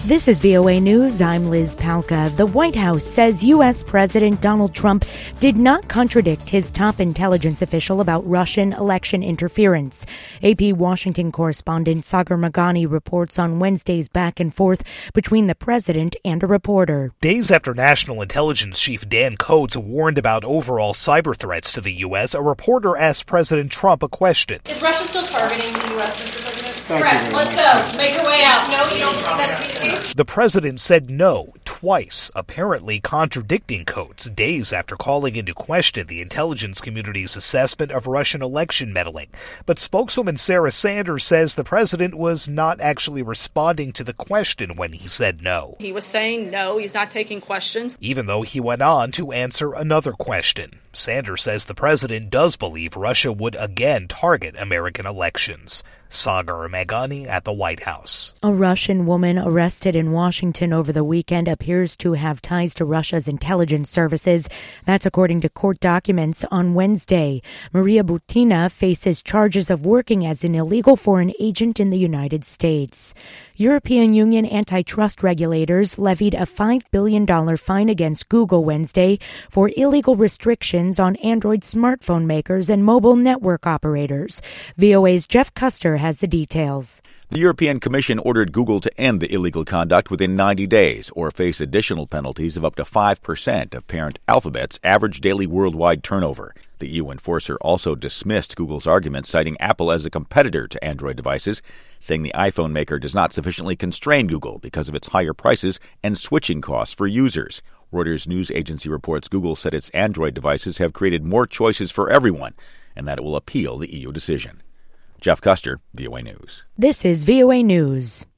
This is VOA News. I'm Liz Palka. The White House says U.S. President Donald Trump did not contradict his top intelligence official about Russian election interference. AP Washington correspondent Sagar Meghani reports on Wednesday's back and forth between the president and a reporter. Days after National Intelligence Chief Dan Coats warned about overall cyber threats to the U.S., a reporter asked President Trump a question. Is Russia still targeting the U.S., Mr. President? Correct. Let's go. Make your way out. No, you don't think that to be the case? The president said no twice, apparently contradicting Coats days after calling into question the intelligence community's assessment of Russian election meddling. But spokeswoman Sarah Sanders says the president was not actually responding to the question when he said no. He was saying no, he's not taking questions. Even though he went on to answer another question. Sanders says the president does believe Russia would again target American elections. Sagar Meghani at the White House. A Russian woman arrested in Washington over the weekend appears to have ties to Russia's intelligence services. That's according to court documents on Wednesday. Maria Butina faces charges of working as an illegal foreign agent in the United States. European Union antitrust regulators levied a $5 billion fine against Google Wednesday for illegal restrictions on Android smartphone makers and mobile network operators. VOA's Jeff Custer has the details. The European Commission ordered Google to end the illegal conduct within 90 days or face additional penalties of up to 5% of parent Alphabet's average daily worldwide turnover. The EU enforcer also dismissed Google's arguments, citing Apple as a competitor to Android devices, saying the iPhone maker does not sufficiently constrain Google because of its higher prices and switching costs for users. Reuters news agency reports Google said its Android devices have created more choices for everyone and that it will appeal the EU decision. Jeff Custer, VOA News. This is VOA News.